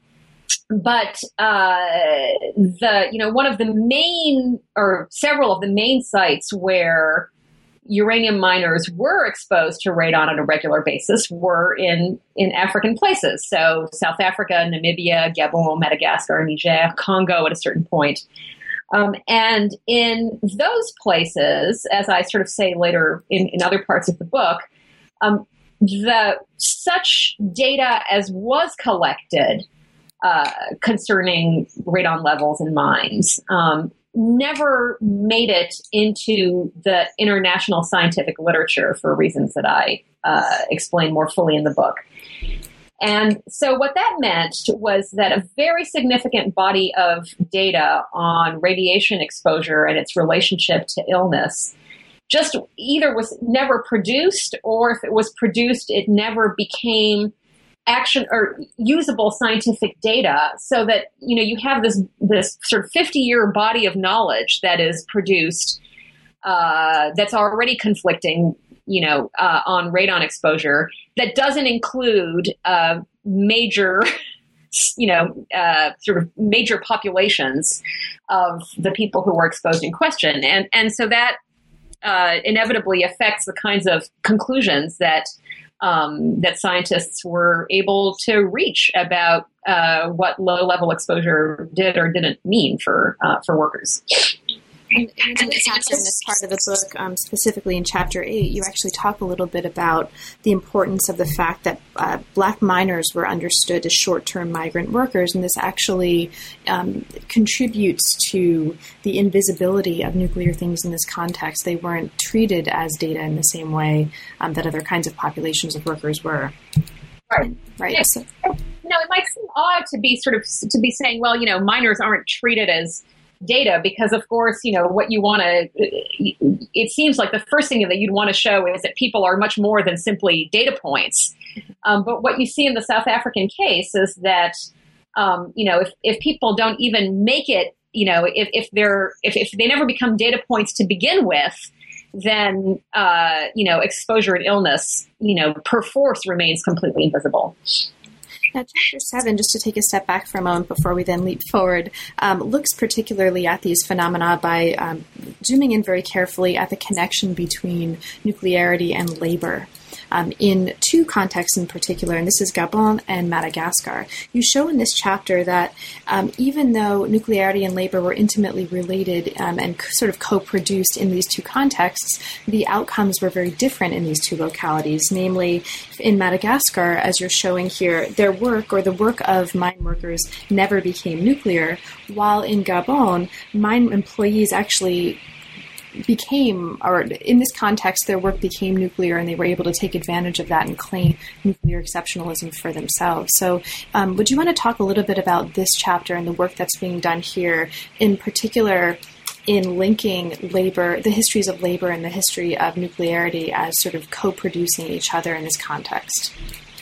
But uh, the you know one of the main or several of the main sites where uranium miners were exposed to radon on a regular basis were in in African places. So South Africa, Namibia, Gabon, Madagascar, Niger, Congo at a certain point. Um, and in those places, as I sort of say later in, in other parts of the book, um, the such data as was collected Uh, concerning radon levels in mines um, never made it into the international scientific literature for reasons that I uh, explain more fully in the book. And so what that meant was that a very significant body of data on radiation exposure and its relationship to illness just either was never produced, or if it was produced, it never became action or usable scientific data, so that, you know, you have this this sort of fifty year body of knowledge that is produced uh, that's already conflicting, you know, uh, on radon exposure, that doesn't include uh, major, you know, uh, sort of major populations of the people who were exposed in question, and and so that uh, inevitably affects the kinds of conclusions that. Um, that scientists were able to reach about uh, what low-level exposure did or didn't mean for uh, for workers. And, and in the chapter, in this part of the book, um, specifically in chapter eight, you actually talk a little bit about the importance of the fact that uh, black miners were understood as short-term migrant workers, and this actually um, contributes to the invisibility of nuclear things in this context. They weren't treated as data in the same way um, that other kinds of populations of workers were. Right. Right. Yeah. So, you know, it might seem odd to be sort of to be saying, well, you know, miners aren't treated as data, because of course, you know, what you want to, it seems like the first thing that you'd want to show is that people are much more than simply data points. Um, but what you see in the South African case is that, um, you know, if, if people don't even make it, you know, if, if they're, if, if they never become data points to begin with, then, uh, you know, exposure and illness, you know, per force remains completely invisible. Now, chapter seven, just to take a step back for a moment before we then leap forward, um, looks particularly at these phenomena by um, zooming in very carefully at the connection between nuclearity and labor. Um, in two contexts in particular, and this is Gabon and Madagascar. You show in this chapter that um, even though nuclearity and labor were intimately related um, and sort of co-produced in these two contexts, the outcomes were very different in these two localities. Namely, in Madagascar, as you're showing here, their work or the work of mine workers never became nuclear, while in Gabon, mine employees actually became, or in this context, their work became nuclear, and they were able to take advantage of that and claim nuclear exceptionalism for themselves. So um, would you want to talk a little bit about this chapter and the work that's being done here, in particular in linking labor, the histories of labor and the history of nuclearity as sort of co-producing each other in this context?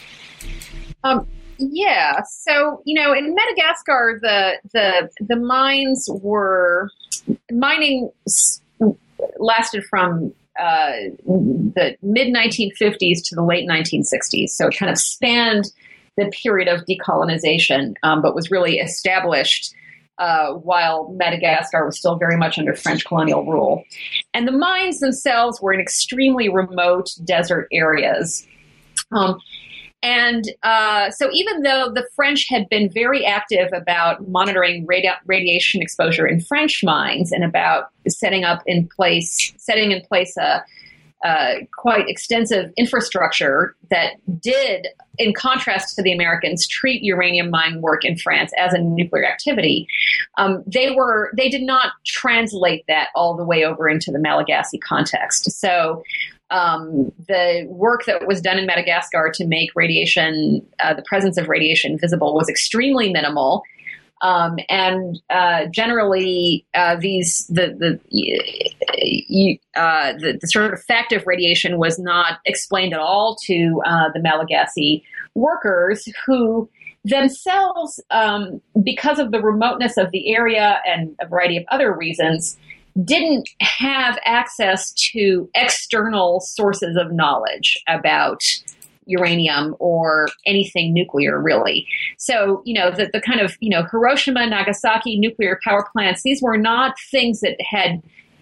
Um, yeah. So, you know, in Madagascar, the, the, the mines were mining lasted from uh, the mid nineteen fifties to the late nineteen sixties. So it kind of spanned the period of decolonization, um, but was really established uh, while Madagascar was still very much under French colonial rule. And the mines themselves were in extremely remote desert areas. Um, And uh, so even though the French had been very active about monitoring radi- radiation exposure in French mines and about setting up in place, setting in place a, a quite extensive infrastructure that did, in contrast to the Americans, treat uranium mine work in France as a nuclear activity, um, they were they did not translate that all the way over into the Malagasy context. So Um, the work that was done in Madagascar to make radiation, uh, the presence of radiation visible, was extremely minimal. Um, and uh, generally, uh, these the the, uh, the the sort of fact of radiation was not explained at all to uh, the Malagasy workers, who themselves, um, because of the remoteness of the area and a variety of other reasons, didn't have access to external sources of knowledge about uranium or anything nuclear, really. So, you know, the, the kind of, you know, Hiroshima, Nagasaki nuclear power plants, these were not things that had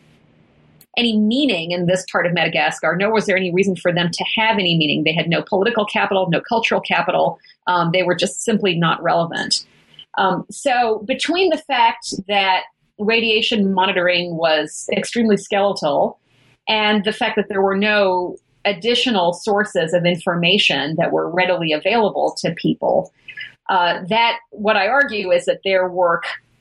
any meaning in this part of Madagascar, nor was there any reason for them to have any meaning. They had no political capital, no cultural capital. Um, they were just simply not relevant. Um, so between the fact that radiation monitoring was extremely skeletal and the fact that there were no additional sources of information that were readily available to people, uh, that what I argue is that their work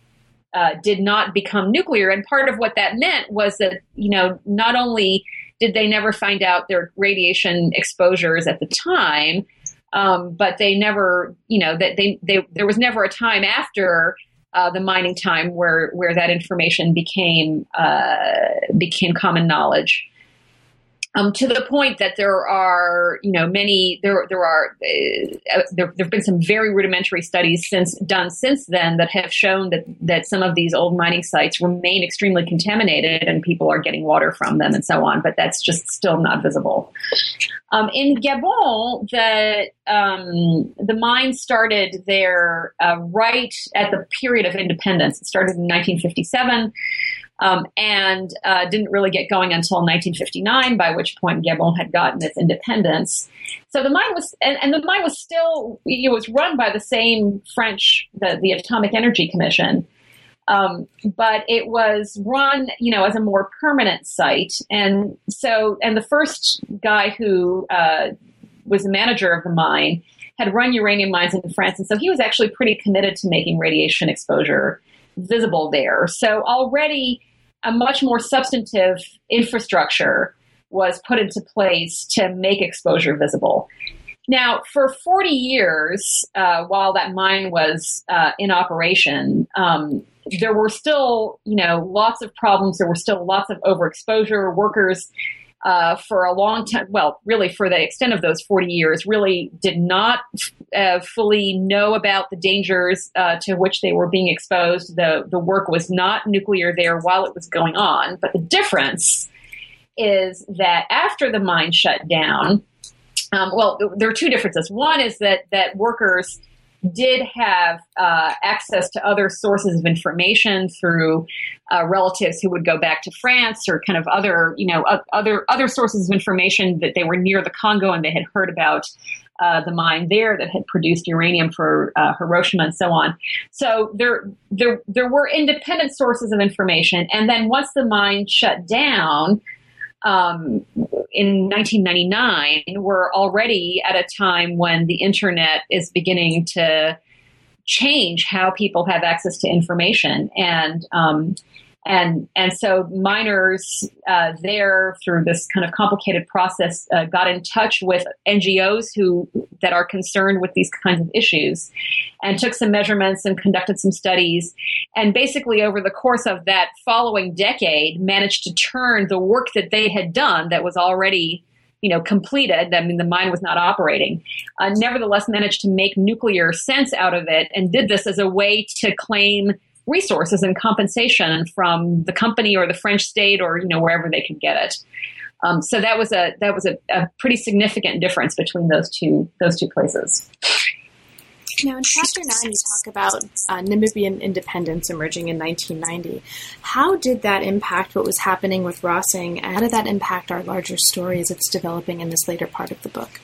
uh, did not become nuclear. And part of what that meant was that, you know, not only did they never find out their radiation exposures at the time, um, but they never, you know, that they, they there was never a time after uh, the mining time where where that information became uh, became common knowledge. Um, to the point that there are, you know, many, there there are, uh, there have been some very rudimentary studies since done since then that have shown that, that some of these old mining sites remain extremely contaminated and people are getting water from them and so on, but that's just still not visible. Um, in Gabon, the um, the mine started there uh, right at the period of independence. It started in nineteen fifty-seven. Um, and uh, didn't really get going until nineteen fifty-nine, by which point Gabon had gotten its independence. So the mine was, and, and the mine was still, it was run by the same French, the, the Atomic Energy Commission, um, but it was run, you know, as a more permanent site. And so, and the first guy who uh, was the manager of the mine had run uranium mines in France, and so he was actually pretty committed to making radiation exposure visible there. So already a much more substantive infrastructure was put into place to make exposure visible. Now, for forty years, uh, while that mine was uh, in operation, um, there were still, you know, lots of problems. There were still lots of overexposure. Workers Uh, for a long time, well, really for the extent of those forty years, really did not uh, fully know about the dangers uh, to which they were being exposed. The, the work was not nuclear there while it was going on. But the difference is that after the mine shut down, um, well, there are two differences. One is that, that workers did have uh, access to other sources of information through uh, relatives who would go back to France or kind of other, you know, uh, other other sources of information that they were near the Congo and they had heard about uh, the mine there that had produced uranium for uh, Hiroshima and so on. So there, there, there were independent sources of information. And then once the mine shut down, Um, in nineteen ninety-nine, we're already at a time when the internet is beginning to change how people have access to information. And, um, and, and so miners uh, there, through this kind of complicated process, uh, got in touch with N G Os who that are concerned with these kinds of issues and took some measurements and conducted some studies. And basically over the course of that following decade, managed to turn the work that they had done that was already, you know, completed. I mean, the mine was not operating. Uh, nevertheless, managed to make nuclear sense out of it and did this as a way to claim resources and compensation from the company or the French state or, you know, wherever they could get it. Um, so that was a that was a, a pretty significant difference between those two those two places. Now, in Chapter nine, you talk about uh, Namibian independence emerging in nineteen ninety. How did that impact what was happening with Rossing, and how did that impact our larger story as it's developing in this later part of the book?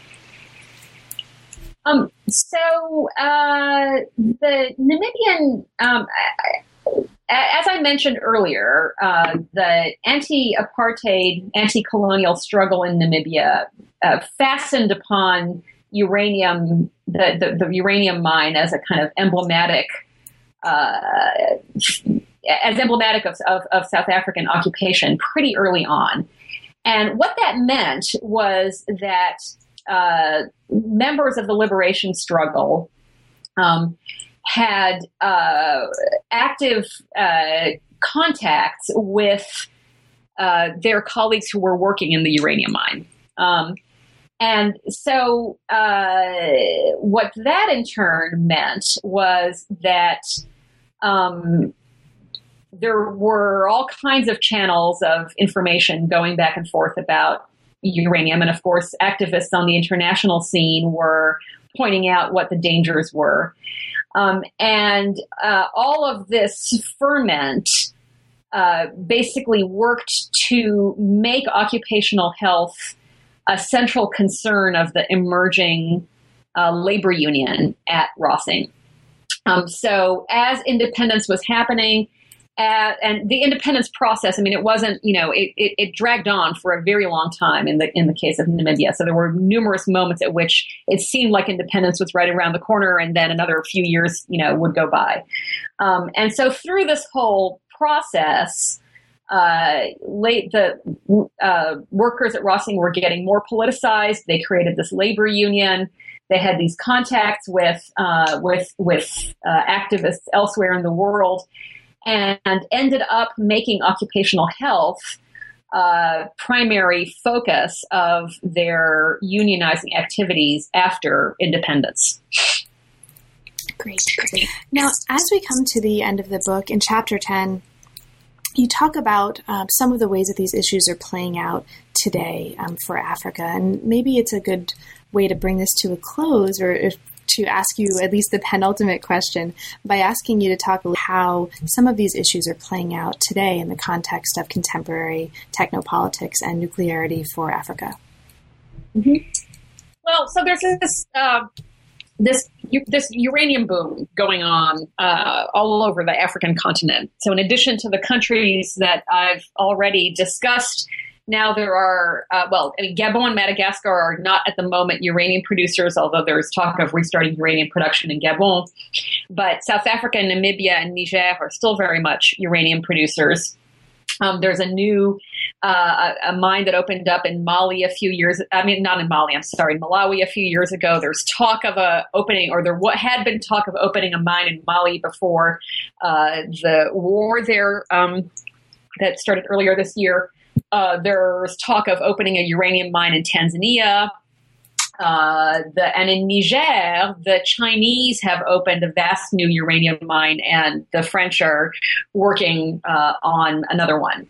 Um, so uh, the Namibian, um, as I mentioned earlier, uh, the anti-apartheid, anti-colonial struggle in Namibia uh, fastened upon uranium, the, the, the uranium mine as a kind of emblematic, uh, as emblematic of, of, of South African occupation pretty early on. And what that meant was that uh, members of the liberation struggle um, had uh, active uh, contacts with uh, their colleagues who were working in the uranium mine. Um, and so uh, what that in turn meant was that um, there were all kinds of channels of information going back and forth about uranium. And of course, activists on the international scene were pointing out what the dangers were. Um, and uh, all of this ferment uh, basically worked to make occupational health a central concern of the emerging uh, labor union at Rossing. Um, so as independence was happening, Uh, and the independence process, I mean, it wasn't, you know, it, it, it dragged on for a very long time in the in the case of Namibia. So there were numerous moments at which it seemed like independence was right around the corner, and then another few years, you know, would go by. Um, and so through this whole process, uh, late the uh, workers at Rossing were getting more politicized. They created this labor union. They had these contacts with uh, with with uh, activists elsewhere in the world, and ended up making occupational health uh, primary focus of their unionizing activities after independence. Great. Great. Now, as we come to the end of the book, in chapter ten, you talk about um, some of the ways that these issues are playing out today um, for Africa, and maybe it's a good way to bring this to a close, or if to ask you at least the penultimate question by asking you to talk about how some of these issues are playing out today in the context of contemporary technopolitics and nuclearity for Africa. Mm-hmm. Well, so there's this uh, this this uranium boom going on uh, all over the African continent. So in addition to the countries that I've already discussed, now there are, uh, well, I mean, Gabon and Madagascar are not at the moment uranium producers, although there's talk of restarting uranium production in Gabon. But South Africa, Namibia, and Niger are still very much uranium producers. Um, there's a new uh, a, a mine that opened up in Mali a few years. I mean, not in Mali. I'm sorry, Malawi a few years ago. There's talk of a opening, or there what had been talk of opening a mine in Mali before uh, the war there um, that started earlier this year. Uh, there's talk of opening a uranium mine in Tanzania. Uh, the, and in Niger, the Chinese have opened a vast new uranium mine, and the French are working uh, on another one.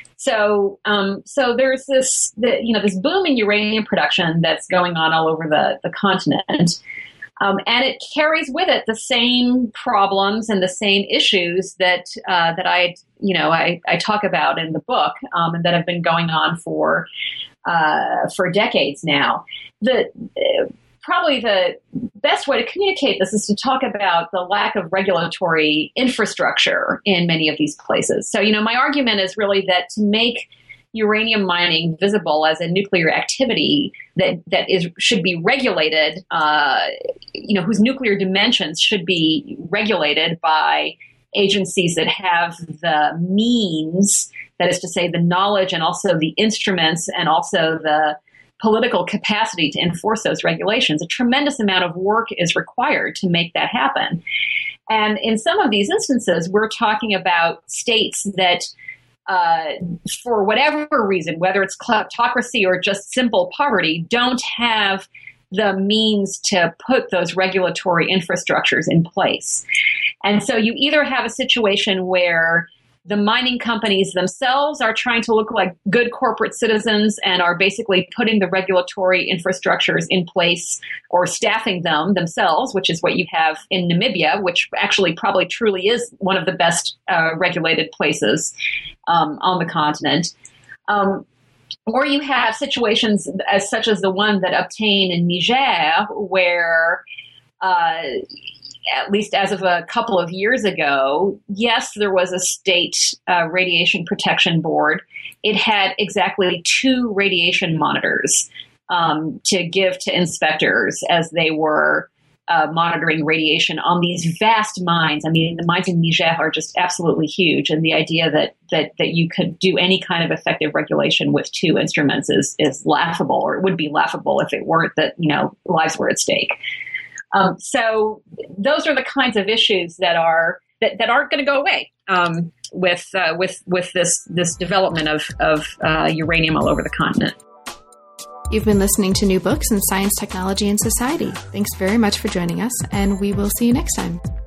So, um, so there's this, the, you know, this boom in uranium production that's going on all over the, the continent. Um, and it carries with it the same problems and the same issues that uh, that I, you know, I, I talk about in the book, um, and that have been going on for uh, for decades now. The uh, probably the best way to communicate this is to talk about the lack of regulatory infrastructure in many of these places. So, you know, my argument is really that to make uranium mining visible as a nuclear activity that that is should be regulated, uh, you know, whose nuclear dimensions should be regulated by agencies that have the means, that is to say, the knowledge and also the instruments and also the political capacity to enforce those regulations. A tremendous amount of work is required to make that happen. And in some of these instances, we're talking about states that Uh, for whatever reason, whether it's kleptocracy or just simple poverty, don't have the means to put those regulatory infrastructures in place. And so you either have a situation where the mining companies themselves are trying to look like good corporate citizens and are basically putting the regulatory infrastructures in place or staffing them themselves, which is what you have in Namibia, which actually probably truly is one of the best uh, regulated places um, on the continent. Um, or you have situations as such as the one that obtained in Niger, where uh, at least as of a couple of years ago, yes, there was a state uh, radiation protection board. It had exactly two radiation monitors um, to give to inspectors as they were uh, monitoring radiation on these vast mines. I mean, the mines in Niger are just absolutely huge. And the idea that that that you could do any kind of effective regulation with two instruments is is laughable, or it would be laughable if it weren't that, you know, lives were at stake. Um, so those are the kinds of issues that are that, that aren't going to go away um, with uh, with with this this development of of uh, uranium all over the continent. You've been listening to New Books in Science, Technology, and Society. Thanks very much for joining us, and we will see you next time.